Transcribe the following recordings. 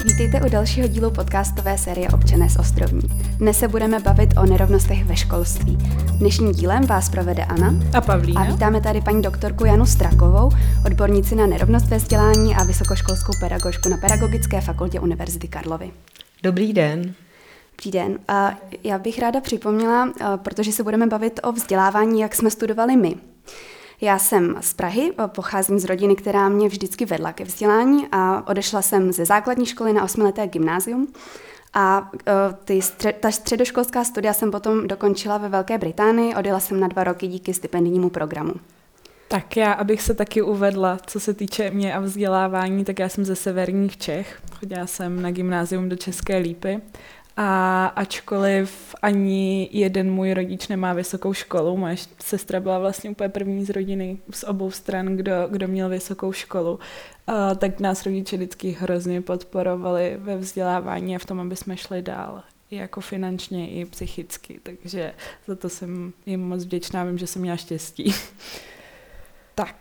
Vítejte u dalšího dílu podcastové série Občané z Ostrovní. Dnes se budeme bavit o nerovnostech ve školství. Dnešním dílem vás provede Anna a Pavlína. A vítáme tady paní doktorku Janu Strakovou, odbornici na nerovnost ve vzdělání a vysokoškolskou pedagožku na Pedagogické fakultě Univerzity Karlovy. Dobrý den. Dobrý den. A já bych ráda připomněla, protože se budeme bavit o vzdělávání, jak jsme studovali my. Já jsem z Prahy, pocházím z rodiny, která mě vždycky vedla ke vzdělání a odešla jsem ze základní školy na 8leté gymnázium a ta středoškolská studia jsem potom dokončila ve Velké Británii, odjela jsem na 2 roky díky stipendijnímu programu. Tak já, abych se taky uvedla, co se týče mě a vzdělávání, tak já jsem ze severních Čech, chodila jsem na gymnázium do České Lípy. A ačkoliv ani jeden můj rodič nemá vysokou školu, moje sestra byla vlastně úplně první z rodiny z obou stran, kdo měl vysokou školu, tak nás rodiče vždycky hrozně podporovali ve vzdělávání a v tom, aby jsme šli dál, i jako finančně, i psychicky, takže za to jsem jim moc vděčná, vím, že jsem měla štěstí. Tak,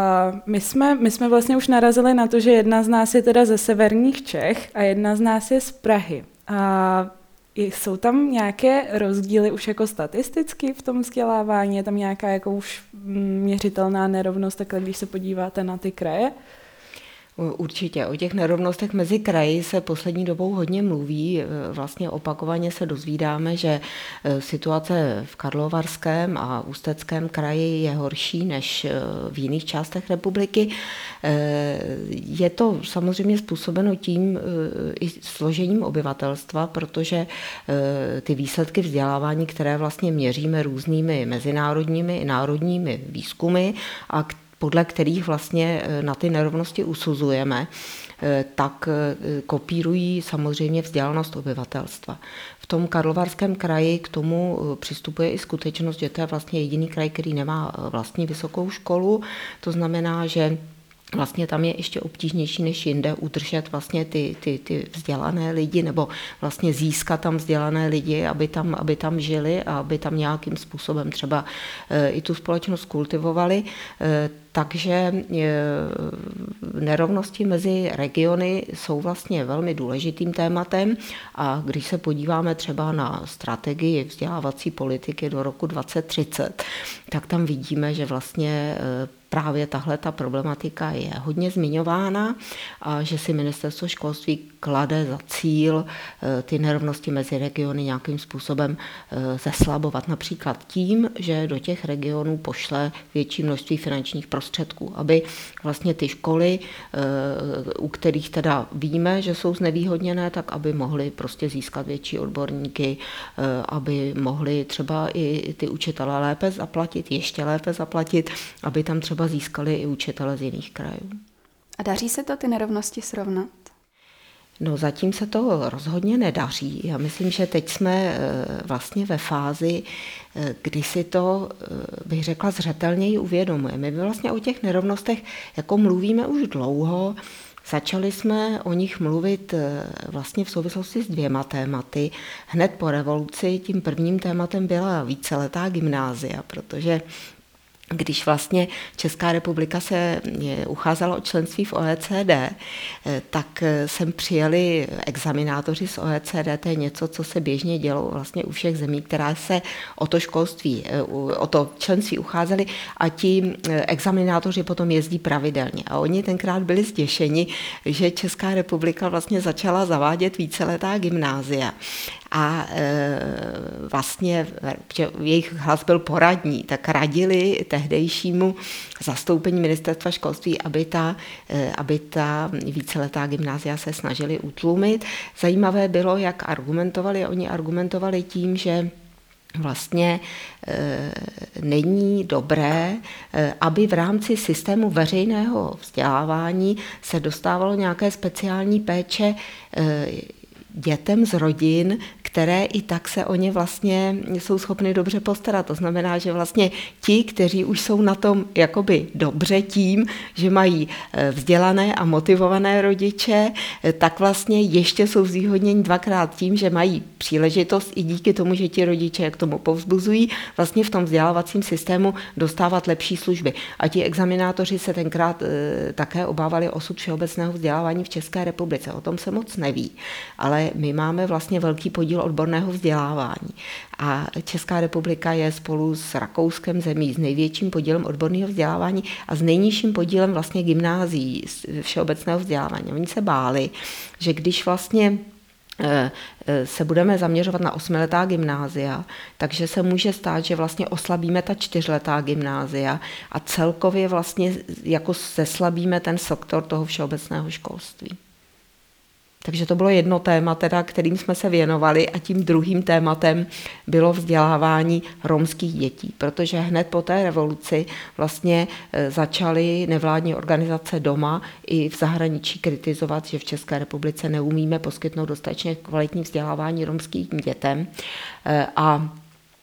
my jsme vlastně už narazili na to, že jedna z nás je teda ze severních Čech a jedna z nás je z Prahy. A jsou tam nějaké rozdíly už jako statisticky v tom vzdělávání? Je tam nějaká jako už měřitelná nerovnost, takhle když se podíváte na ty kraje? Určitě. O těch nerovnostech mezi kraji se poslední dobou hodně mluví. Vlastně opakovaně se dozvídáme, že situace v Karlovarském a Ústeckém kraji je horší než v jiných částech republiky. Je to samozřejmě způsobeno tím i složením obyvatelstva, protože ty výsledky vzdělávání, které vlastně měříme různými mezinárodními i národními výzkumy a podle kterých vlastně na ty nerovnosti usuzujeme, tak kopírují samozřejmě vzdělanost obyvatelstva. V tom Karlovarském kraji k tomu přistupuje i skutečnost, že to je vlastně jediný kraj, který nemá vlastní vysokou školu. To znamená, že vlastně tam je ještě obtížnější než jinde udržet vlastně ty vzdělané lidi nebo vlastně získat tam vzdělané lidi, aby tam žili a aby tam nějakým způsobem třeba i tu společnost kultivovali. Takže nerovnosti mezi regiony jsou vlastně velmi důležitým tématem a když se podíváme třeba na strategii vzdělávací politiky do roku 2030, tak tam vidíme, že vlastně právě tahle ta problematika je hodně zmiňována a že si ministerstvo školství klade za cíl ty nerovnosti mezi regiony nějakým způsobem zeslabovat. Například tím, že do těch regionů pošle větší množství finančních prostředků, aby vlastně ty školy, u kterých teda víme, že jsou znevýhodněné, tak aby mohly prostě získat větší odborníky, aby mohli třeba i ty učitele lépe zaplatit, ještě lépe zaplatit, aby tam třeba získali i učitele z jiných krajů. A daří se to ty nerovnosti srovnat? No zatím se to rozhodně nedaří. Já myslím, že teď jsme vlastně ve fázi, kdy si to, bych řekla, zřetelněji uvědomujeme. My vlastně o těch nerovnostech jako mluvíme už dlouho. Začali jsme o nich mluvit vlastně v souvislosti s 2 tématy. Hned po revoluci tím prvním tématem byla víceletá gymnázia, protože když vlastně Česká republika se ucházela o členství v OECD, tak sem přijeli examinátoři z OECD, to je něco, co se běžně dělo vlastně u všech zemí, která se o to školství, o to členství ucházeli a ti examinátoři potom jezdí pravidelně. A oni tenkrát byli zděšeni, že Česká republika vlastně začala zavádět víceletá gymnázia. A vlastně jejich hlas byl poradní, tak radili tehdejšímu zastoupení ministerstva školství, aby ta víceletá gymnázia se snažili utlumit. Zajímavé bylo, jak argumentovali. Oni argumentovali tím, že vlastně není dobré, aby v rámci systému veřejného vzdělávání se dostávalo nějaké speciální péče dětem z rodin, které i tak se o ně vlastně jsou schopny dobře postarat. To znamená, že vlastně ti, kteří už jsou na tom jakoby dobře tím, že mají vzdělané a motivované rodiče, tak vlastně ještě jsou zvýhodněni dvakrát tím, že mají příležitost i díky tomu, že ti rodiče k tomu povzbuzují, vlastně v tom vzdělávacím systému dostávat lepší služby. A ti examinátoři se tenkrát také obávali osud všeobecného vzdělávání v České republice. O tom se moc neví, ale my máme vlastně velký podíl odborného vzdělávání. A Česká republika je spolu s Rakouskem zemí s největším podílem odborného vzdělávání a s nejnižším podílem vlastně gymnázií všeobecného vzdělávání. Oni se báli, že když vlastně se budeme zaměřovat na 8letá gymnázia, takže se může stát, že vlastně oslabíme ta 4letá gymnázia a celkově vlastně jako zeslabíme ten sektor toho všeobecného školství. Takže to bylo jedno téma, kterým jsme se věnovali a tím druhým tématem bylo vzdělávání romských dětí, protože hned po té revoluci vlastně začaly nevládní organizace doma i v zahraničí kritizovat, že v České republice neumíme poskytnout dostatečně kvalitní vzdělávání romským dětem a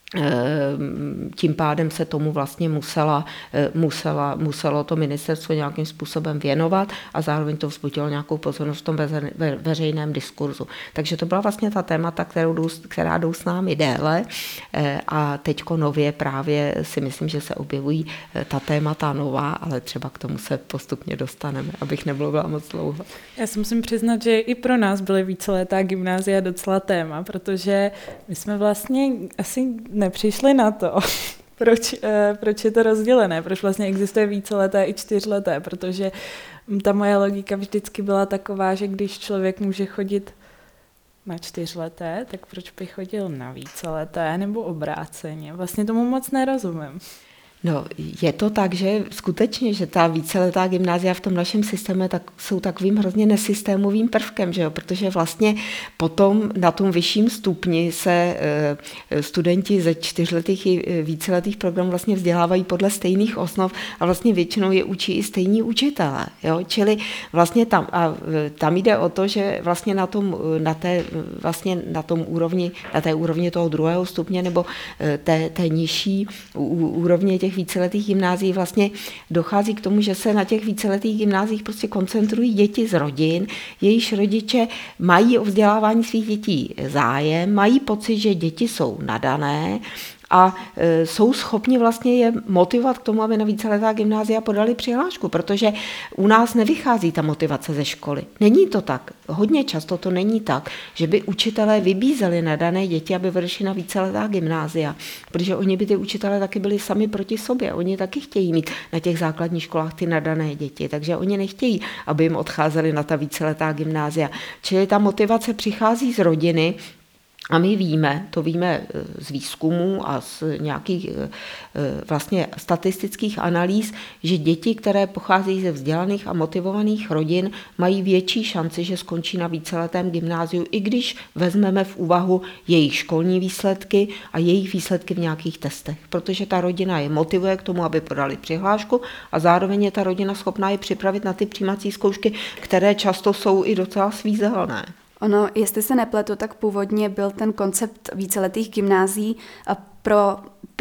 tím pádem se tomu vlastně muselo to ministerstvo nějakým způsobem věnovat a zároveň to vzbudilo nějakou pozornost v tom veřejném diskurzu. Takže to byla vlastně ta témata, která jdou s námi déle a teďko nově právě si myslím, že se objevují ta témata nová, ale třeba k tomu se postupně dostaneme, abych nebyla moc dlouho. Já si musím přiznat, že i pro nás byly víceletá gymnázia docela téma, protože my jsme vlastně asi nepřišli na to, proč je to rozdělené, proč vlastně existuje víceleté i 4leté, protože ta moje logika vždycky byla taková, že když člověk může chodit na 4leté, tak proč by chodil na víceleté nebo obráceně? Vlastně tomu moc nerozumím. No, je to tak, že skutečně, že ta víceletá gymnázia v tom našem systému jsou takovým hrozně nesystémovým prvkem, že jo? Protože vlastně potom na tom vyšším stupni se studenti ze 4letých i víceletých programů vlastně vzdělávají podle stejných osnov a vlastně většinou je učí i stejní učitelé, jo? Čili vlastně tam jde o to, že vlastně na té úrovni toho druhého stupně nebo té nižší úrovně těch víceletých gymnázií vlastně dochází k tomu, že se na těch víceletých gymnáziích prostě koncentrují děti z rodin, jejichž rodiče mají o vzdělávání svých dětí zájem, mají pocit, že děti jsou nadané a jsou schopni vlastně je motivovat k tomu, aby na víceletá gymnázia podali přihlášku, protože u nás nevychází ta motivace ze školy. Není to tak. Hodně často to není tak, že by učitelé vybízeli nadané děti, aby vyšli na víceletá gymnázia, protože oni by ty učitelé taky byli sami proti sobě. Oni taky chtějí mít na těch základních školách ty nadané děti, takže oni nechtějí, aby jim odcházeli na ta víceletá gymnázia. Čili ta motivace přichází z rodiny. A my víme z výzkumů a z nějakých vlastně statistických analýz, že děti, které pocházejí ze vzdělaných a motivovaných rodin, mají větší šanci, že skončí na víceletém gymnáziu, i když vezmeme v úvahu jejich školní výsledky a jejich výsledky v nějakých testech. Protože ta rodina je motivuje k tomu, aby podali přihlášku a zároveň je ta rodina schopná je připravit na ty přijímací zkoušky, které často jsou i docela svízelné. Ono, jestli se nepletu, tak původně byl ten koncept víceletých gymnázií pro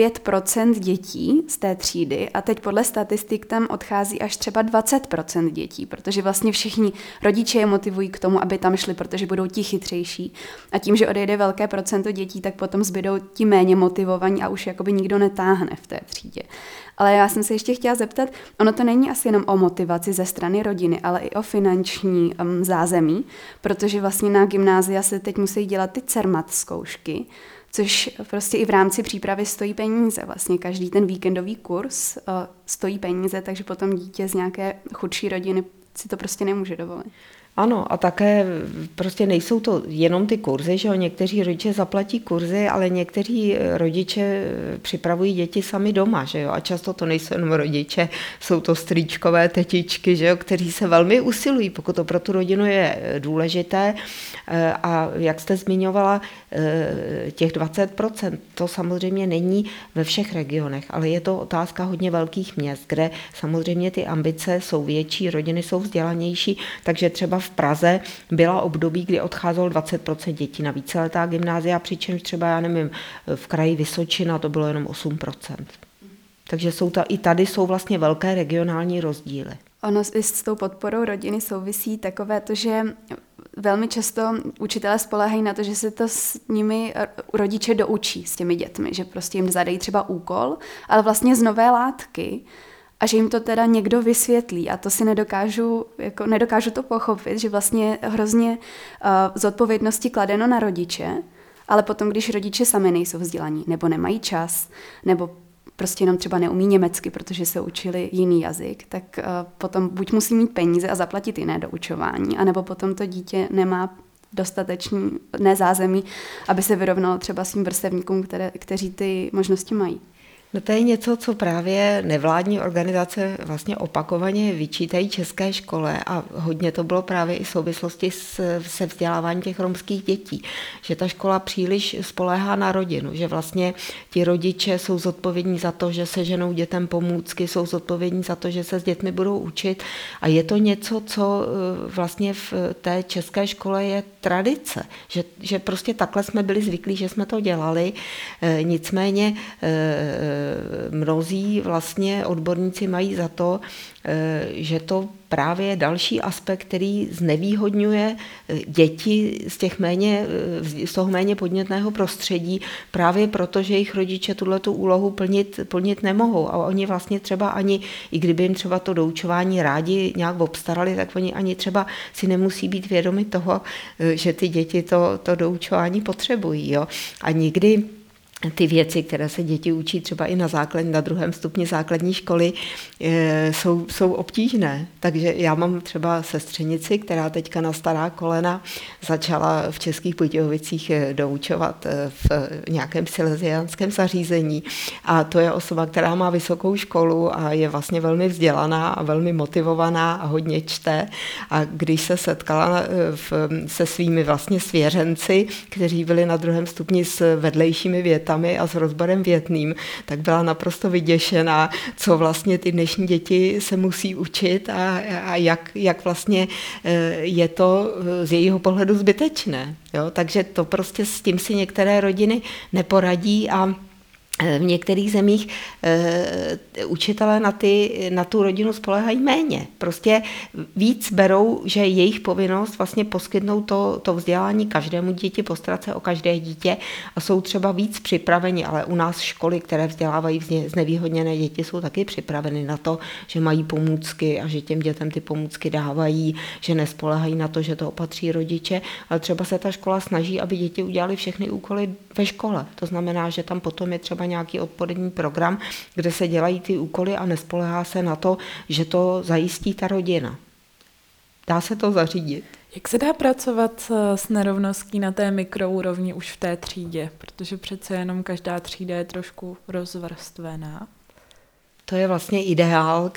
5% dětí z té třídy a teď podle statistik tam odchází až třeba 20% dětí, protože vlastně všichni rodiče je motivují k tomu, aby tam šli, protože budou ti chytřejší. A tím, že odejde velké procento dětí, tak potom zbydou ti méně motivovaní a už jakoby nikdo netáhne v té třídě. Ale já jsem se ještě chtěla zeptat, ono to není asi jenom o motivaci ze strany rodiny, ale i o finanční zázemí, protože vlastně na gymnázia se teď musí dělat ty CERMAT zkoušky, což prostě i v rámci přípravy stojí peníze. Vlastně každý ten víkendový kurz stojí peníze, takže potom dítě z nějaké chudší rodiny si to prostě nemůže dovolit. Ano, a také prostě nejsou to jenom ty kurzy, že jo, někteří rodiče zaplatí kurzy, ale někteří rodiče připravují děti sami doma, že jo, a často to nejsou jenom rodiče, jsou to strýčkové, tetičky, že jo, kteří se velmi usilují, pokud to pro tu rodinu je důležité. A jak jste zmiňovala, těch 20%, to samozřejmě není ve všech regionech, ale je to otázka hodně velkých měst, kde samozřejmě ty ambice jsou větší, rodiny jsou jsou vzdělanější, takže třeba v Praze byla období, kdy odcházelo 20% dětí na víceletá gymnázia, přičemž třeba, já nevím, v kraji Vysočina to bylo jenom 8%. Takže i tady jsou vlastně velké regionální rozdíly. Ono i s tou podporou rodiny souvisí takové to, že velmi často učitelé spoléhají na to, že se to s nimi rodiče doučí s těmi dětmi, že prostě jim zadají třeba úkol, ale vlastně z nové látky a že jim to teda někdo vysvětlí a to si nedokážu to pochopit, že vlastně hrozně zodpovědnosti kladeno na rodiče, ale potom, když rodiče sami nejsou vzdělaní nebo nemají čas, nebo prostě jenom třeba neumí německy, protože se učili jiný jazyk, tak potom buď musí mít peníze a zaplatit jiné doučování, anebo potom to dítě nemá dostatečné zázemí, aby se vyrovnalo třeba svým vrstevníkům, kteří ty možnosti mají. No to je něco, co právě nevládní organizace vlastně opakovaně vyčítají české škole a hodně to bylo právě i v souvislosti se vzděláváním těch romských dětí, že ta škola příliš spoléhá na rodinu, že vlastně ti rodiče jsou zodpovědní za to, že seženou dětem pomůcky, jsou zodpovědní za to, že se s dětmi budou učit a je to něco, co vlastně v té české škole je tradice, že prostě takhle jsme byli zvyklí, že jsme to dělali, nicméně mnozí vlastně odborníci mají za to, že to právě je další aspekt, který znevýhodňuje děti z toho méně podnětného prostředí, právě proto, že jejich rodiče tuhletu úlohu plnit nemohou. A oni vlastně třeba ani, i kdyby jim třeba to doučování rádi nějak obstarali, tak oni ani třeba si nemusí být vědomi toho, že ty děti to doučování potřebují. Jo? A nikdy ty věci, které se děti učí třeba i na druhém stupni základní školy, jsou obtížné. Takže já mám třeba sestřenici, která teďka na stará kolena začala v Českých Budějovicích doučovat v nějakém silesiánském zařízení. A to je osoba, která má vysokou školu a je vlastně velmi vzdělaná a velmi motivovaná a hodně čte. A když se setkala se svými vlastně svěřenci, kteří byli na druhém stupni s vedlejšími větami a s rozborem větným, tak byla naprosto vyděšená, co vlastně ty dnešní děti se musí učit a jak vlastně je to z jejího pohledu zbytečné. Jo? Takže to prostě s tím si některé rodiny neporadí a v některých zemích učitelé na tu rodinu spoléhají méně. Prostě víc berou, že je jejich povinnost vlastně poskytnout to vzdělání každému děti, postarat se o každé dítě a jsou třeba víc připraveni, ale u nás školy, které vzdělávají znevýhodněné děti, jsou taky připraveny na to, že mají pomůcky a že těm dětem ty pomůcky dávají, že nespoléhají na to, že to opatří rodiče, ale třeba se ta škola snaží, aby děti udělali všechny úkoly ve škole. To znamená, že tam potom je třeba nějaký odpolední program, kde se dělají ty úkoly a nespoléhá se na to, že to zajistí ta rodina. Dá se to zařídit. Jak se dá pracovat s nerovností na té mikroúrovni už v té třídě? Protože přece jenom každá třída je trošku rozvrstvená. To je vlastně ideál,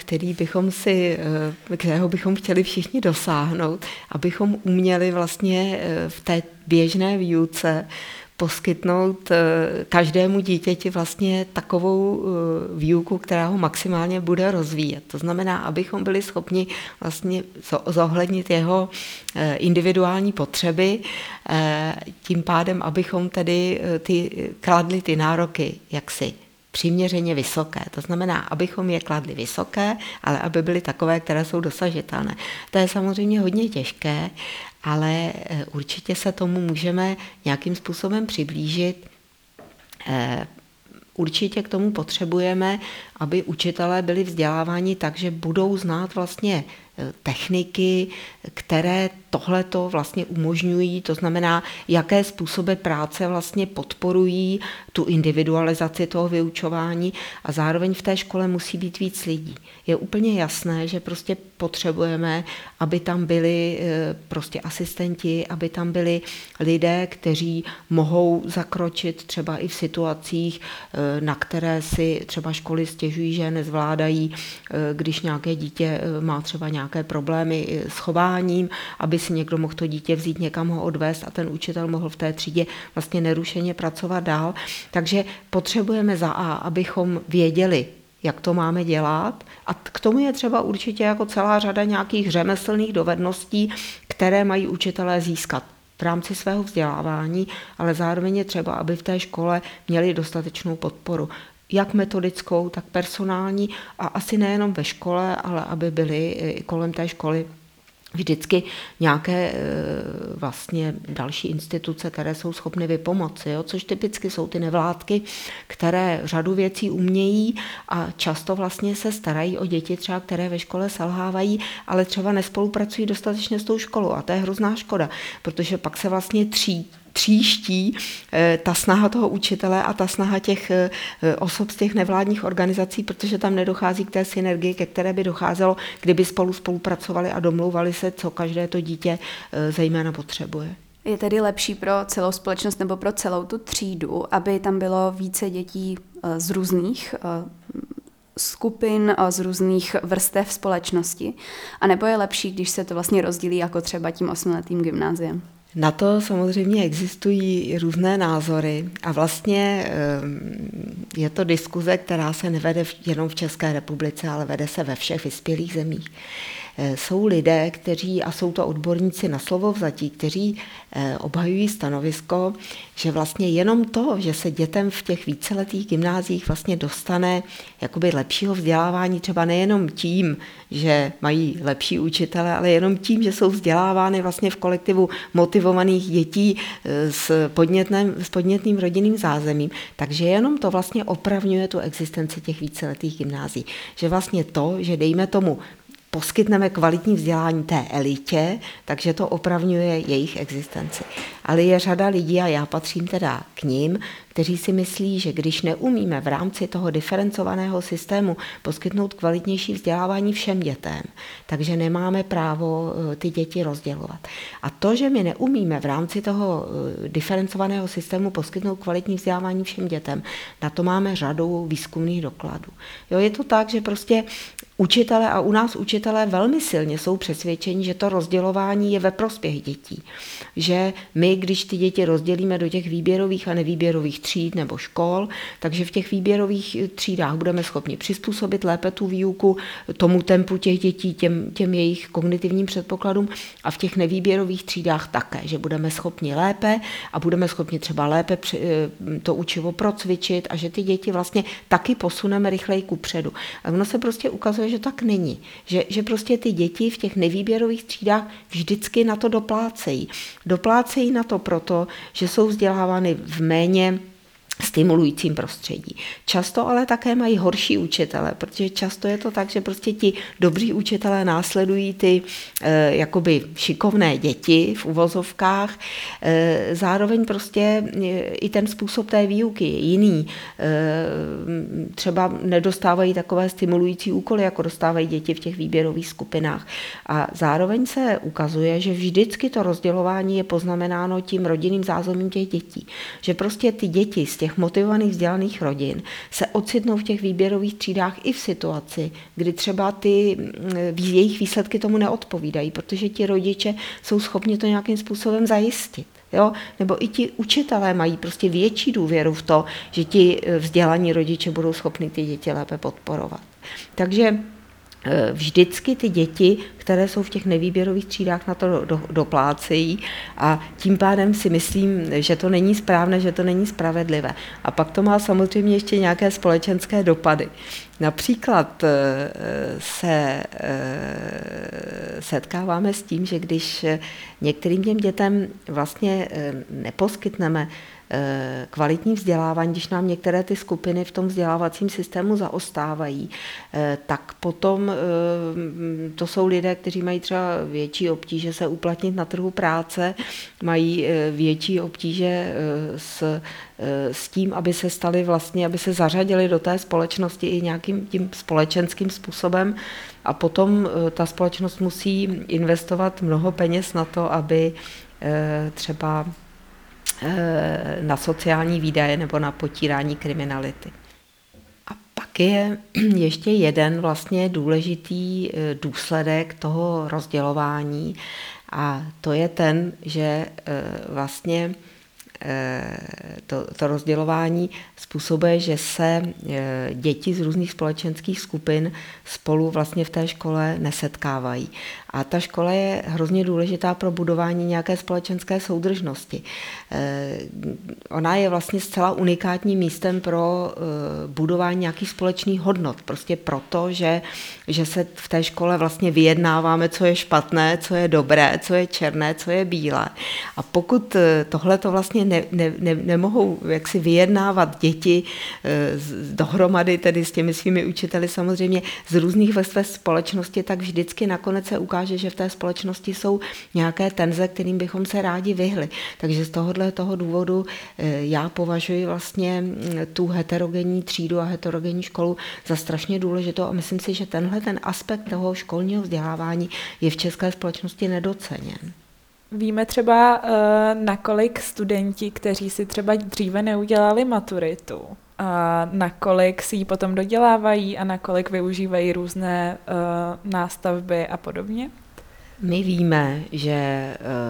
kterého bychom chtěli všichni dosáhnout, abychom uměli vlastně v té běžné výuce poskytnout každému dítěti vlastně takovou výuku, která ho maximálně bude rozvíjet. To znamená, abychom byli schopni vlastně zohlednit jeho individuální potřeby, tím pádem, abychom tedy kladli ty nároky jaksi přiměřeně vysoké. To znamená, abychom je kladli vysoké, ale aby byly takové, které jsou dosažitelné. To je samozřejmě hodně těžké, ale určitě se tomu můžeme nějakým způsobem přiblížit. Určitě k tomu potřebujeme, aby učitelé byli vzděláváni tak, že budou znát vlastně techniky, které tohleto vlastně umožňují, to znamená, jaké způsoby práce vlastně podporují tu individualizaci toho vyučování a zároveň v té škole musí být víc lidí. Je úplně jasné, že prostě potřebujeme, aby tam byli prostě asistenti, aby tam byli lidé, kteří mohou zakročit třeba i v situacích, na které si třeba školy stěžují, že nezvládají, když nějaké dítě má třeba nějaké problémy s chováním, aby si někdo mohl to dítě vzít, někam ho odvést a ten učitel mohl v té třídě vlastně nerušeně pracovat dál. Takže potřebujeme za A, abychom věděli, jak to máme dělat. A k tomu je třeba určitě jako celá řada nějakých řemeslných dovedností, které mají učitelé získat v rámci svého vzdělávání, ale zároveň je třeba, aby v té škole měli dostatečnou podporu. Jak metodickou, tak personální a asi nejenom ve škole, ale aby byly i kolem té školy vždycky nějaké vlastně další instituce, které jsou schopny vypomoci, jo? Což typicky jsou ty nevládky, které řadu věcí umějí a často vlastně se starají o děti třeba, které ve škole selhávají, ale třeba nespolupracují dostatečně s tou školou a to je hrozná škoda, protože pak se vlastně tříští ta snaha toho učitele a ta snaha těch osob z těch nevládních organizací, protože tam nedochází k té synergii, ke které by docházelo, kdyby spolupracovali a domlouvali se, co každé to dítě zejména potřebuje. Je tedy lepší pro celou společnost nebo pro celou tu třídu, aby tam bylo více dětí z různých skupin, z různých vrstev společnosti, anebo je lepší, když se to vlastně rozdělí jako třeba tím 8letým gymnáziem? Na to samozřejmě existují různé názory a vlastně je to diskuze, která se nevede jenom v České republice, ale vede se ve všech vyspělých zemích. Jsou lidé, kteří, a jsou to odborníci na slovovzatí, kteří obhajují stanovisko, že vlastně jenom to, že se dětem v těch víceletých gymnáziích vlastně dostane jakoby lepšího vzdělávání, třeba nejenom tím, že mají lepší učitele, ale jenom tím, že jsou vzdělávány vlastně v kolektivu motivovaných dětí s podnětným rodinným zázemím, takže jenom to vlastně opravňuje tu existenci těch víceletých gymnázií. Že vlastně to, že dejme tomu poskytneme kvalitní vzdělání té elitě, takže to opravňuje jejich existenci. Ale je řada lidí, a já patřím teda k nim, kteří si myslí, že když neumíme v rámci toho diferencovaného systému poskytnout kvalitnější vzdělávání všem dětem, takže nemáme právo ty děti rozdělovat. A to, že my neumíme v rámci toho diferencovaného systému poskytnout kvalitní vzdělávání všem dětem, na to máme řadu výzkumných dokladů. Jo, je to tak, že prostě učitelé a u nás učitelé velmi silně jsou přesvědčeni, že to rozdělování je ve prospěch dětí. Že my, když ty děti rozdělíme do těch výběrových a nevýběrových tříd nebo škol, takže v těch výběrových třídách budeme schopni přizpůsobit lépe tu výuku tomu tempu těch dětí, těm jejich kognitivním předpokladům a v těch nevýběrových třídách také, že budeme schopni lépe a budeme schopni třeba lépe to učivo procvičit a že ty děti vlastně taky posuneme rychleji kupředu. A ono se prostě ukazuje, že tak není. Že prostě ty děti v těch nevýběrových třídách vždycky na to doplácejí. Doplácejí na to proto, že jsou vzdělávány v méně stimulujícím prostředí. Často ale také mají horší učitele, protože často je to tak, že prostě ti dobří učitelé následují ty jakoby šikovné děti v uvozovkách. Zároveň prostě i ten způsob té výuky je jiný. Třeba nedostávají takové stimulující úkoly, jako dostávají děti v těch výběrových skupinách. A zároveň se ukazuje, že vždycky to rozdělování je poznamenáno tím rodinným zázemím těch dětí. Že prostě ty děti z těch motivovaných vzdělaných rodin se ocitnou v těch výběrových třídách i v situaci, kdy třeba ty jejich výsledky tomu neodpovídají, protože ti rodiče jsou schopni to nějakým způsobem zajistit. Jo? Nebo i ti učitelé mají prostě větší důvěru v to, že ti vzdělaní rodiče budou schopni ty děti lépe podporovat. Takže vždycky ty děti, které jsou v těch nevýběrových třídách, na to doplácejí a tím pádem si myslím, že to není správné, že to není spravedlivé. A pak to má samozřejmě ještě nějaké společenské dopady. Například se setkáváme s tím, že když některým těm dětem vlastně neposkytneme kvalitní vzdělávání, když nám některé ty skupiny v tom vzdělávacím systému zaostávají, tak potom to jsou lidé, kteří mají třeba větší obtíže se uplatnit na trhu práce, mají větší obtíže s tím, aby se stali vlastně, aby se zařadili do té společnosti i nějakým tím společenským způsobem a potom ta společnost musí investovat mnoho peněz na to, aby třeba na sociální výdaje nebo na potírání kriminality. A pak je ještě jeden vlastně důležitý důsledek toho rozdělování a to je ten, že vlastně to rozdělování způsobuje, že se děti z různých společenských skupin spolu vlastně v té škole nesetkávají. A ta škola je hrozně důležitá pro budování nějaké společenské soudržnosti. Ona je vlastně zcela unikátním místem pro budování nějakých společných hodnot. Prostě proto, že se v té škole vlastně vyjednáváme, co je špatné, co je dobré, co je černé, co je bílé. A pokud tohle to vlastně nemohou jaksi vyjednávat děti dohromady, tedy s těmi svými učiteli samozřejmě z různých vrstev společnosti, tak vždycky nakonec se ukáže, že v té společnosti jsou nějaké tenze, kterým bychom se rádi vyhli. Takže z toho důvodu já považuji vlastně tu heterogenní třídu a heterogenní školu za strašně důležitou a myslím si, že ten aspekt toho školního vzdělávání je v české společnosti nedoceněn. Víme třeba, nakolik studenti, kteří si třeba dříve neudělali maturitu, a nakolik si ji potom dodělávají a nakolik využívají různé nástavby a podobně? My víme, že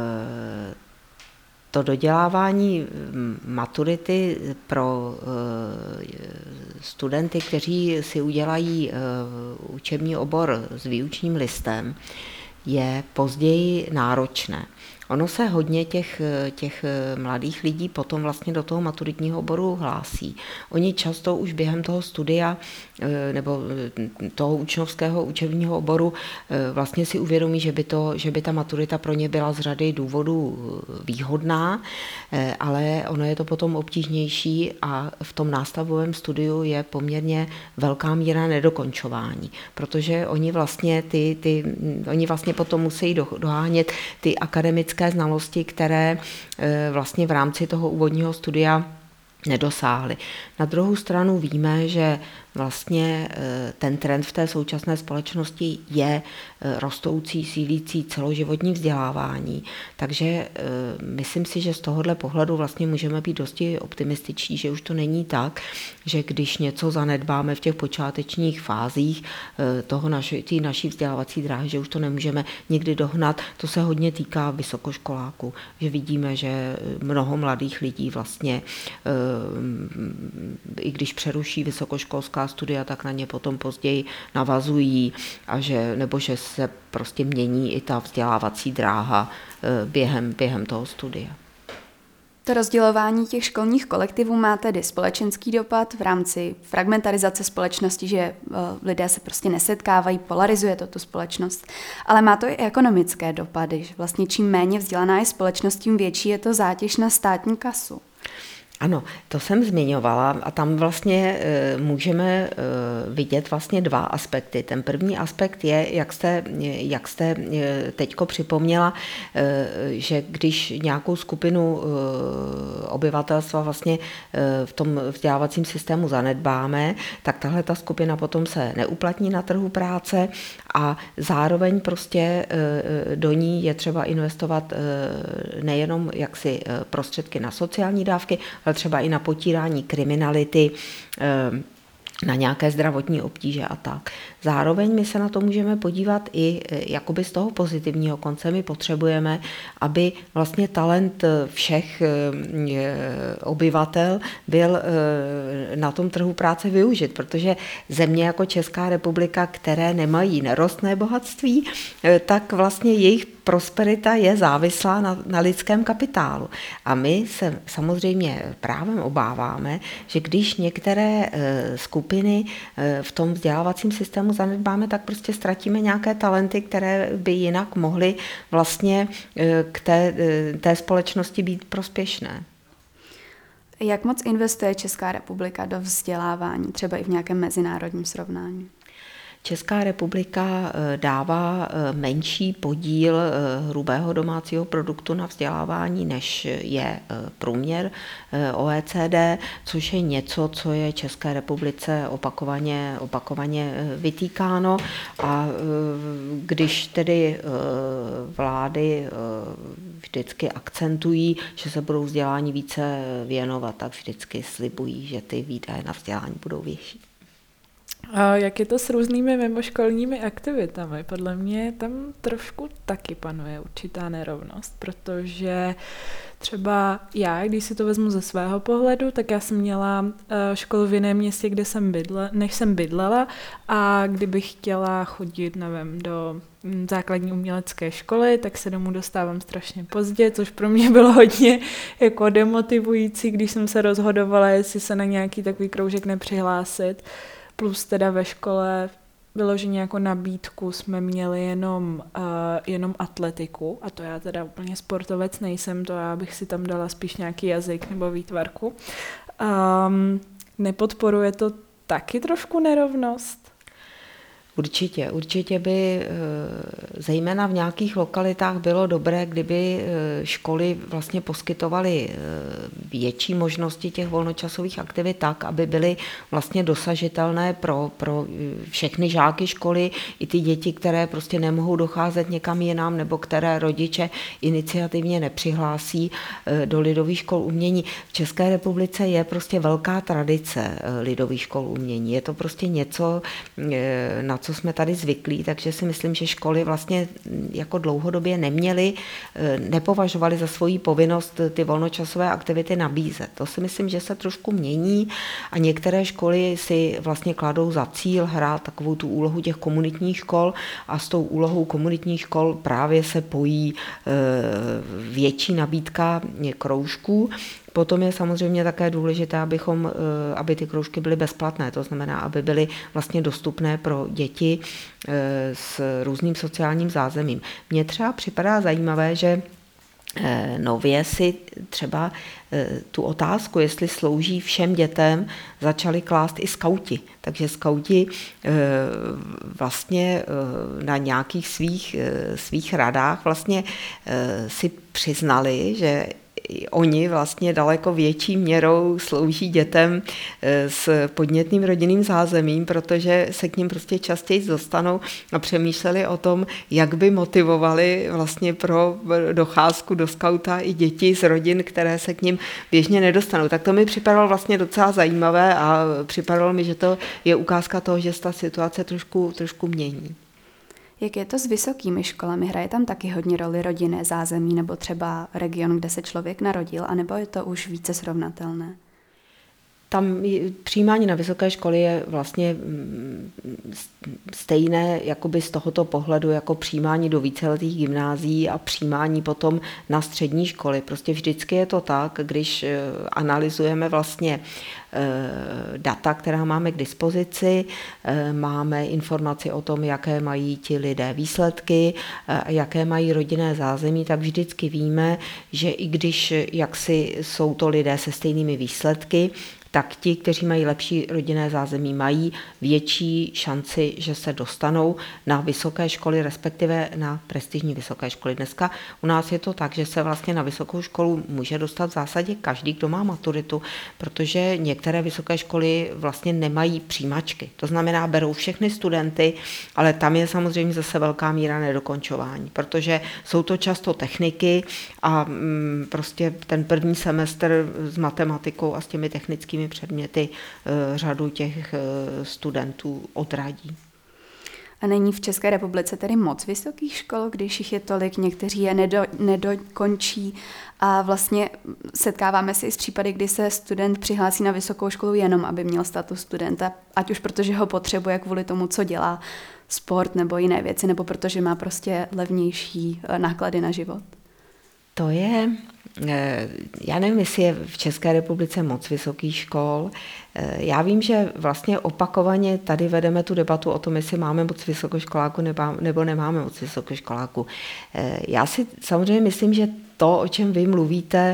to dodělávání maturity pro studenty, kteří si udělají učební obor s výučním listem, je později náročné. Ono se hodně těch mladých lidí potom vlastně do toho maturitního oboru hlásí. Oni často už během toho studia nebo toho učňovského učebního oboru vlastně si uvědomí, že by ta maturita pro ně byla z řady důvodů výhodná, ale ono je to potom obtížnější a v tom nástavovém studiu je poměrně velká míra nedokončování, protože oni vlastně potom musí dohánět ty akademické znalosti, které vlastně v rámci toho úvodního studia nedosáhli. Na druhou stranu víme, že vlastně ten trend v té současné společnosti je rostoucí, sílící celoživotní vzdělávání. Takže myslím si, že z tohohle pohledu vlastně můžeme být dosti optimističní, že už to není tak, že když něco zanedbáme v těch počátečních fázích té naší vzdělávací dráhy, že už to nemůžeme nikdy dohnat. To se hodně týká vysokoškoláků, že vidíme, že mnoho mladých lidí vlastně, i když přeruší vysokoškolská studia, tak na ně potom později navazují nebo že se prostě mění i ta vzdělávací dráha během toho studia. To rozdělování těch školních kolektivů má tedy společenský dopad v rámci fragmentarizace společnosti, že lidé se prostě nesetkávají, polarizuje to tu společnost, ale má to i ekonomické dopady, že vlastně čím méně vzdělaná je společnost, tím větší je to zátěž na státní kasu. Ano, to jsem zmiňovala a tam vlastně můžeme vidět vlastně dva aspekty. Ten první aspekt je, jak jste teďko připomněla, že když nějakou skupinu obyvatelstva vlastně v tom vzdělávacím systému zanedbáme, tak tahle ta skupina potom se neuplatní na trhu práce a zároveň prostě do ní je třeba investovat nejenom jaksi prostředky na sociální dávky, ale třeba i na potírání kriminality, na nějaké zdravotní obtíže a tak. Zároveň my se na to můžeme podívat i jakoby z toho pozitivního konce. My potřebujeme, aby vlastně talent všech obyvatel byl na tom trhu práce využit, protože země jako Česká republika, které nemají nerostné bohatství, tak vlastně jejich prosperita je závislá na lidském kapitálu. A my se samozřejmě právem obáváme, že když některé skupiny v tom vzdělávacím systému zanedbáme, tak prostě ztratíme nějaké talenty, které by jinak mohly vlastně k té společnosti být prospěšné. Jak moc investuje Česká republika do vzdělávání, třeba i v nějakém mezinárodním srovnání? Česká republika dává menší podíl hrubého domácího produktu na vzdělávání, než je průměr OECD, což je něco, co je České republice opakovaně vytýkáno. A když tedy vlády vždycky akcentují, že se budou vzdělání více věnovat, tak vždycky slibují, že ty výdaje na vzdělání budou větší. A jak je to s různými mimoškolními aktivitami? Podle mě tam trošku taky panuje určitá nerovnost, protože třeba já, když si to vezmu ze svého pohledu, tak já jsem měla školu v jiném městě, než jsem bydlela, a kdybych chtěla chodit, nevím, do základní umělecké školy, tak se domů dostávám strašně pozdě, což pro mě bylo hodně jako demotivující, když jsem se rozhodovala, jestli se na nějaký takový kroužek nepřihlásit. Plus teda ve škole vyloženě jako nabídku jsme měli jenom atletiku, a to já teda úplně sportovec nejsem, to já bych si tam dala spíš nějaký jazyk nebo výtvarku. Nepodporuje to taky trošku nerovnost? Určitě by zejména v nějakých lokalitách bylo dobré, kdyby školy vlastně poskytovaly větší možnosti těch volnočasových aktivit tak, aby byly vlastně dosažitelné pro všechny žáky školy, i ty děti, které prostě nemohou docházet někam jinam, nebo které rodiče iniciativně nepřihlásí do lidových škol umění. V České republice je prostě velká tradice lidových škol umění. Je to prostě něco, na co jsme tady zvyklí, takže si myslím, že školy vlastně jako dlouhodobě nepovažovaly za svoji povinnost ty volnočasové aktivity nabízet. To si myslím, že se trošku mění a některé školy si vlastně kladou za cíl hrát takovou tu úlohu těch komunitních škol a s tou úlohou komunitních škol právě se pojí větší nabídka kroužků. Potom je samozřejmě také důležité, aby ty kroužky byly bezplatné, to znamená, aby byly vlastně dostupné pro děti s různým sociálním zázemím. Mně třeba připadá zajímavé, že nově si třeba tu otázku, jestli slouží všem dětem, začali klást i skauti. Takže skauti vlastně na nějakých svých radách vlastně si přiznali, že oni vlastně daleko větší měrou slouží dětem s podnětným rodinným zázemím, protože se k ním prostě častěji dostanou a přemýšleli o tom, jak by motivovali vlastně pro docházku do skauta i děti z rodin, které se k nim běžně nedostanou. Tak to mi připadalo vlastně docela zajímavé a připadalo mi, že to je ukázka toho, že se ta situace trošku mění. Jak je to s vysokými školami? Hraje tam taky hodně roli rodinné zázemí nebo třeba region, kde se člověk narodil, anebo je to už více srovnatelné? Tam přijímání na vysoké školy je vlastně stejné jakoby z tohoto pohledu jako přijímání do víceletých gymnázií a přijímání potom na střední školy. Prostě vždycky je to tak, když analyzujeme vlastně data, která máme k dispozici, máme informaci o tom, jaké mají ti lidé výsledky, jaké mají rodinné zázemí, tak vždycky víme, že i když jaksi jsou to lidé se stejnými výsledky, tak ti, kteří mají lepší rodinné zázemí, mají větší šanci, že se dostanou na vysoké školy, respektive na prestižní vysoké školy. Dneska u nás je to tak, že se vlastně na vysokou školu může dostat v zásadě každý, kdo má maturitu, protože některé vysoké školy vlastně nemají přijímačky. To znamená, berou všechny studenty, ale tam je samozřejmě zase velká míra nedokončování, protože jsou to často techniky a prostě ten první semestr s matematikou a s těmi technickými předměty řadu těch studentů odradí. A není v České republice tedy moc vysokých škol, když jich je tolik, někteří je nedokončí a vlastně setkáváme se i s případy, kdy se student přihlásí na vysokou školu jenom, aby měl status studenta, ať už protože ho potřebuje kvůli tomu, co dělá, sport nebo jiné věci, nebo protože má prostě levnější náklady na život. To je, já nevím, jestli je v České republice moc vysokých škol. Já vím, že vlastně opakovaně tady vedeme tu debatu o tom, jestli máme moc vysokoškoláků nebo nemáme moc vysokoškoláků. Já si samozřejmě myslím, že to, o čem vy mluvíte,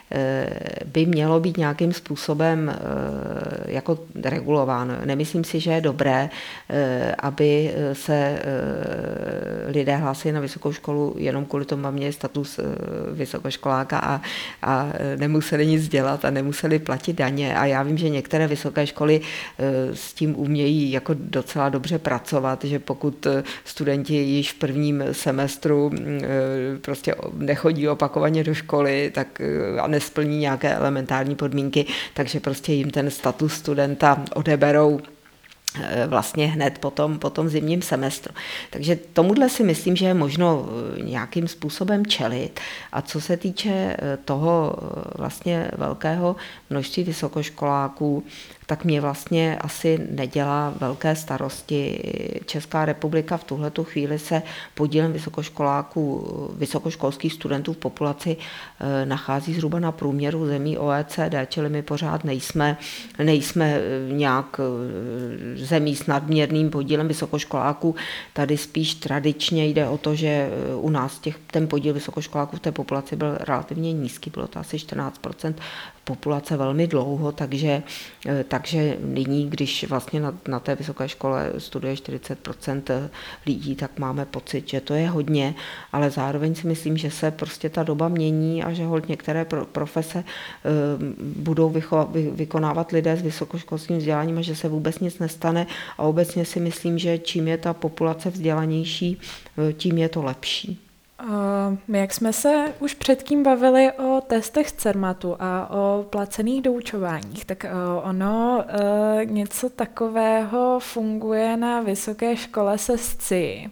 by mělo být nějakým způsobem jako regulováno. Nemyslím si, že je dobré, aby se lidé hlásili na vysokou školu jenom kvůli tomu, aby měli status vysokoškoláka a nemuseli nic dělat a nemuseli platit daně. A já vím, že některé vysoké školy s tím umějí jako docela dobře pracovat, že pokud studenti již v prvním semestru prostě nechodí opakovaně do školy, tak a nesplní nějaké elementární podmínky, takže prostě jim ten status studenta odeberou vlastně hned po tom zimním semestru. Takže tomuhle si myslím, že je možno nějakým způsobem čelit. A co se týče toho vlastně velkého množství vysokoškoláků, tak mě vlastně asi nedělá velké starosti. Česká republika v tuhletu chvíli se podílem vysokoškolských studentů v populaci nachází zhruba na průměru zemí OECD, čili my pořád nejsme nějak zemí s nadměrným podílem vysokoškoláků. Tady spíš tradičně jde o to, že u nás ten podíl vysokoškoláků v té populaci byl relativně nízký, bylo to asi 14% populace velmi dlouho, takže nyní, když vlastně na té vysoké škole studuje 40% lidí, tak máme pocit, že to je hodně, ale zároveň si myslím, že se prostě ta doba mění a že holt některé profese budou vykonávat lidé s vysokoškolským vzděláním a že se vůbec nic nestane a obecně si myslím, že čím je ta populace vzdělanější, tím je to lepší. My, jak jsme se už předtím bavili o testech z Cermatu a o placených doučováních, tak ono něco takového funguje na vysoké škole se SCI,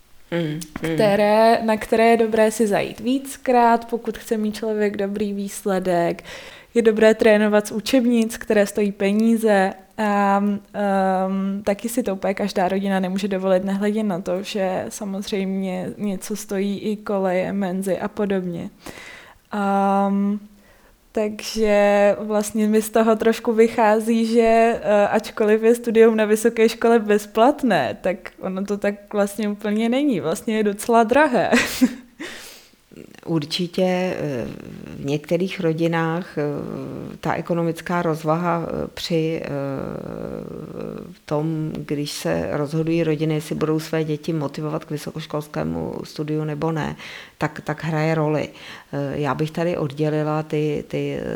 na které je dobré si zajít víckrát, pokud chce mít člověk dobrý výsledek. Je dobré trénovat z učebnic, které stojí peníze a taky si to úplně každá rodina nemůže dovolit, nehledě na to, že samozřejmě něco stojí i koleje, menzy a podobně. Takže vlastně mi z toho trošku vychází, že ačkoliv je studium na vysoké škole bezplatné, tak ono to tak vlastně úplně není. Vlastně je docela drahé. Určitě v některých rodinách ta ekonomická rozvaha při tom, když se rozhodují rodiny, jestli budou své děti motivovat k vysokoškolskému studiu nebo ne, tak hraje roli. Já bych tady oddělila ty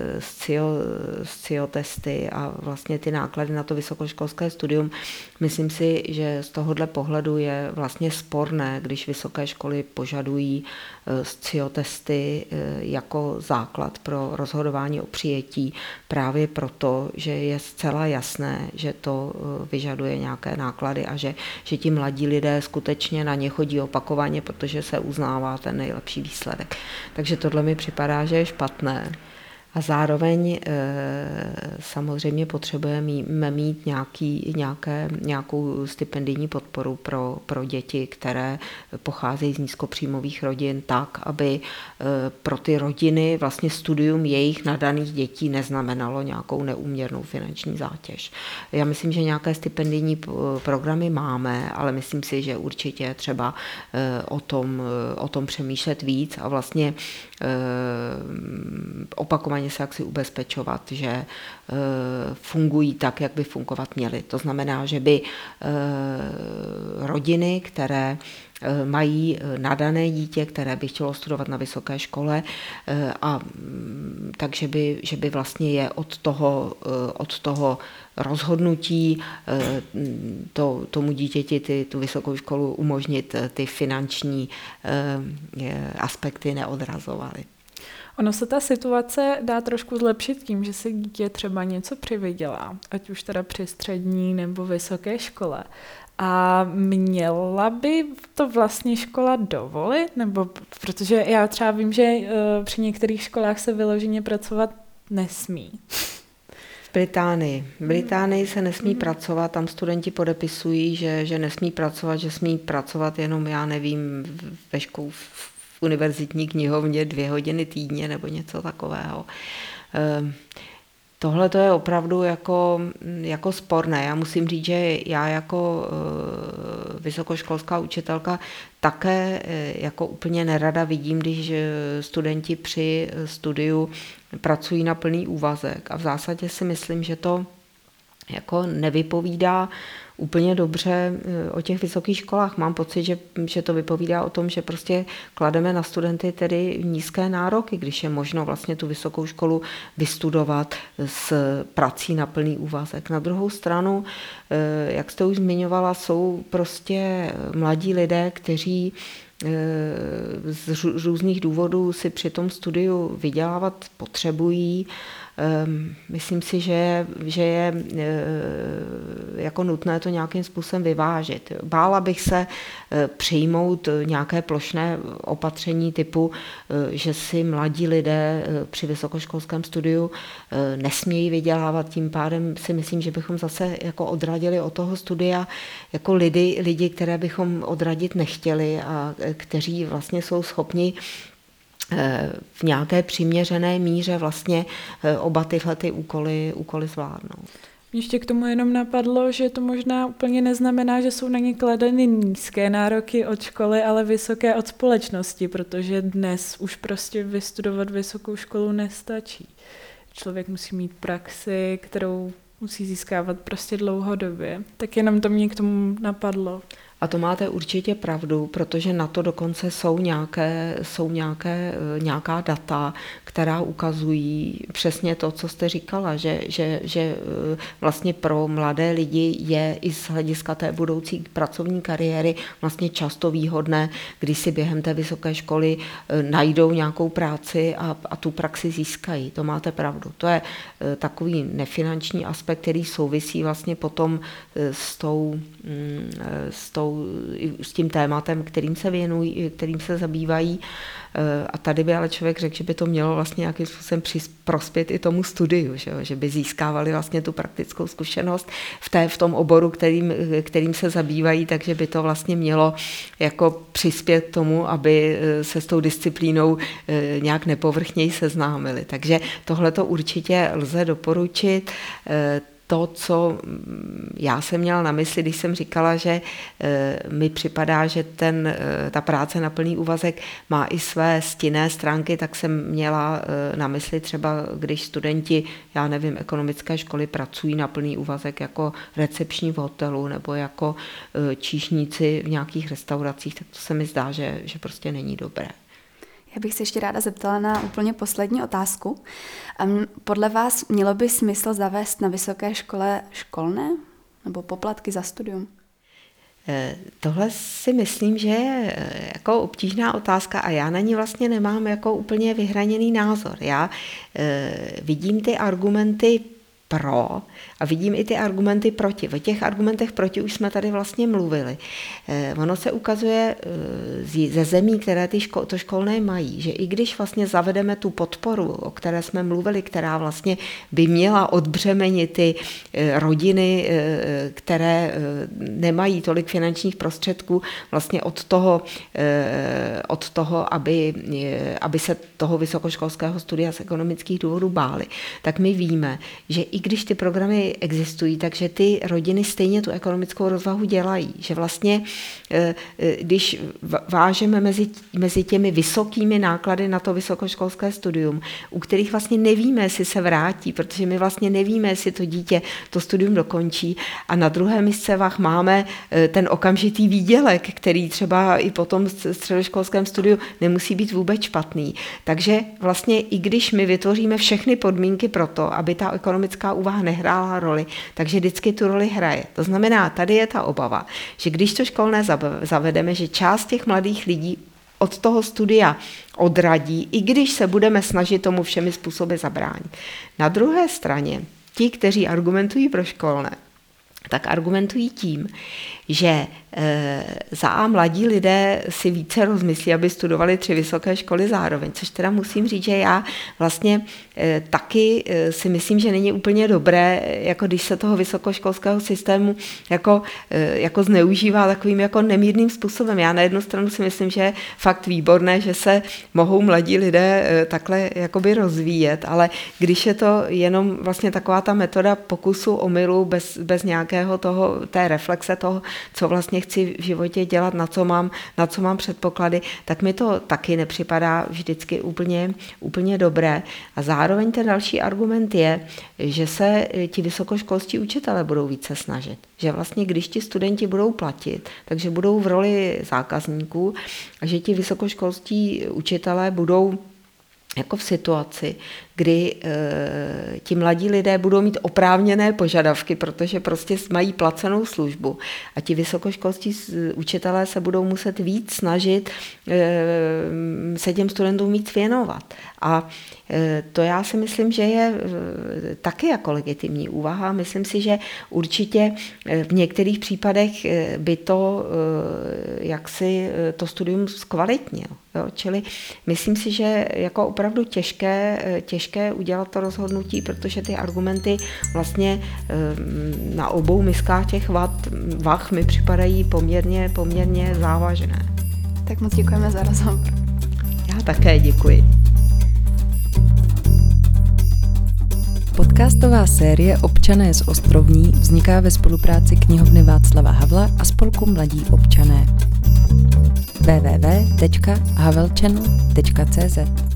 SCIO testy a vlastně ty náklady na to vysokoškolské studium. Myslím si, že z tohohle pohledu je vlastně sporné, když vysoké školy požadují SCIO testy jako základ pro rozhodování o přijetí, právě proto, že je zcela jasné, že to vyžaduje nějaké náklady a že ti mladí lidé skutečně na ně chodí opakovaně, protože se uznává ten nejlepší výsledek. Takže tohle mi připadá, že je špatné. A zároveň samozřejmě potřebujeme mít nějakou stipendijní podporu pro děti, které pocházejí z nízkopříjmových rodin, tak, aby pro ty rodiny vlastně studium jejich nadaných dětí neznamenalo nějakou neúměrnou finanční zátěž. Já myslím, že nějaké stipendijní programy máme, ale myslím si, že určitě třeba o tom přemýšlet víc a vlastně opakovaně se jaksi ubezpečovat, že fungují tak, jak by fungovat měly. To znamená, že by rodiny, které mají nadané dítě, které by chtělo studovat na vysoké škole, a takže by vlastně je od toho rozhodnutí tomu dítěti tu vysokou školu umožnit ty finanční aspekty neodrazovaly. Ono se ta situace dá trošku zlepšit tím, že se dítě třeba něco přivydělá, ať už teda při střední nebo vysoké škole. A měla by to vlastně škola dovolit? Nebo protože já třeba vím, že při některých školách se vyloženě pracovat nesmí. V Británii se nesmí pracovat, tam studenti podepisují, že nesmí pracovat, že smí pracovat jenom, já nevím, v univerzitní knihovně 2 hodiny týdně nebo něco takového. Tohle to je opravdu jako sporné. Já musím říct, že já jako vysokoškolská učitelka také jako úplně nerada vidím, když studenti při studiu pracují na plný úvazek. A v zásadě si myslím, že to jako nevypovídá úplně dobře o těch vysokých školách. Mám pocit, že to vypovídá o tom, že prostě klademe na studenty tedy nízké nároky, když je možno vlastně tu vysokou školu vystudovat s prací na plný úvazek. Na druhou stranu, jak jste už zmiňovala, jsou prostě mladí lidé, kteří z různých důvodů si při tom studiu vydělávat potřebují Myslím si, že je jako nutné to nějakým způsobem vyvážit. Bála bych se přijmout nějaké plošné opatření typu, že si mladí lidé při vysokoškolském studiu nesmějí vydělávat. Tím pádem si myslím, že bychom zase jako odradili od toho studia jako lidi, které bychom odradit nechtěli a kteří vlastně jsou schopni v nějaké přiměřené míře vlastně oba tyhle ty úkoly zvládnout. Mě ještě k tomu jenom napadlo, že to možná úplně neznamená, že jsou na ně kladeny nízké nároky od školy, ale vysoké od společnosti, protože dnes už prostě vystudovat vysokou školu nestačí. Člověk musí mít praxi, kterou musí získávat prostě dlouhodobě. Tak jenom to mě k tomu napadlo. A to máte určitě pravdu, protože na to dokonce jsou nějaká data, která ukazují přesně to, co jste říkala, že vlastně pro mladé lidi je i z hlediska té budoucí pracovní kariéry vlastně často výhodné, když si během té vysoké školy najdou nějakou práci a tu praxi získají. To máte pravdu. To je takový nefinanční aspekt, který souvisí vlastně potom s tím tématem, kterým se věnují, kterým se zabývají. A tady by ale člověk řekl, že by to mělo vlastně nějakým způsobem prospět i tomu studiu, že by získávali vlastně tu praktickou zkušenost v tom oboru, kterým se zabývají, takže by to vlastně mělo jako přispět k tomu, aby se s tou disciplínou nějak nepovrchněji seznámili. Takže tohle to určitě lze doporučit. To, co já jsem měla na mysli, když jsem říkala, že mi připadá, že ta práce na plný úvazek má i své stinné stránky, tak jsem měla na mysli třeba, když studenti, já nevím, ekonomické školy pracují na plný úvazek jako recepční v hotelu nebo jako číšníci v nějakých restauracích, tak to se mi zdá, že prostě není dobré. Já bych se ještě ráda zeptala na úplně poslední otázku. Podle vás mělo by smysl zavést na vysoké škole školné nebo poplatky za studium? Tohle si myslím, že je jako obtížná otázka a já na ní vlastně nemám jako úplně vyhraněný názor. Já vidím ty argumenty pro a vidím i ty argumenty proti. O těch argumentech proti už jsme tady vlastně mluvili. Ono se ukazuje ze zemí, které to školné mají, že i když vlastně zavedeme tu podporu, o které jsme mluvili, která vlastně by měla odbřemenit ty rodiny, které nemají tolik finančních prostředků vlastně od toho, aby se toho vysokoškolského studia z ekonomických důvodů báli, tak my víme, že i když ty programy existují, takže ty rodiny stejně tu ekonomickou rozvahu dělají. Že vlastně, když vážeme mezi těmi vysokými náklady na to vysokoškolské studium, u kterých vlastně nevíme, jestli se vrátí, protože my vlastně nevíme, jestli to dítě to studium dokončí a na druhé místě máme ten okamžitý výdělek, který třeba i po tom středoškolském studiu nemusí být vůbec špatný. Takže vlastně i když my vytvoříme všechny podmínky pro to, aby ta ekonomická úvaha nehrála roli, takže vždycky tu roli hraje. To znamená, tady je ta obava, že když to školné zavedeme, že část těch mladých lidí od toho studia odradí, i když se budeme snažit tomu všemi způsoby zabránit. Na druhé straně, ti, kteří argumentují pro školné, tak argumentují tím, že mladí lidé si více rozmyslí, aby studovali 3 vysoké školy zároveň, což teda musím říct, že já vlastně taky si myslím, že není úplně dobré, jako když se toho vysokoškolského systému jako zneužívá takovým jako nemírným způsobem. Já na jednu stranu si myslím, že je fakt výborné, že se mohou mladí lidé takhle jakoby rozvíjet, ale když je to jenom vlastně taková ta metoda pokusu omylu bez nějakého té reflexe toho, co vlastně chci v životě dělat, na co mám předpoklady, tak mi to taky nepřipadá vždycky úplně dobré. A zároveň ten další argument je, že se ti vysokoškolští učitelé budou více snažit. Že vlastně, když ti studenti budou platit, takže budou v roli zákazníků a že ti vysokoškolští učitelé budou jako v situaci, kdy ti mladí lidé budou mít oprávněné požadavky, protože prostě mají placenou službu a ti vysokoškolští učitelé se budou muset víc snažit se těm studentům víc věnovat. A to já si myslím, že je taky jako legitimní úvaha. Myslím si, že určitě v některých případech by to jaksi to studium zkvalitnil. Jo? Čili myslím si, že jako opravdu těžké udělat to rozhodnutí, protože ty argumenty vlastně na obou miskách těch vah mi připadají poměrně závažné. Tak moc děkujeme za rozhovor. Já také děkuji. Podcastová série Občané z Ostrovní vzniká ve spolupráci knihovny Václava Havla a spolku Mladí občané. www.havelchannel.cz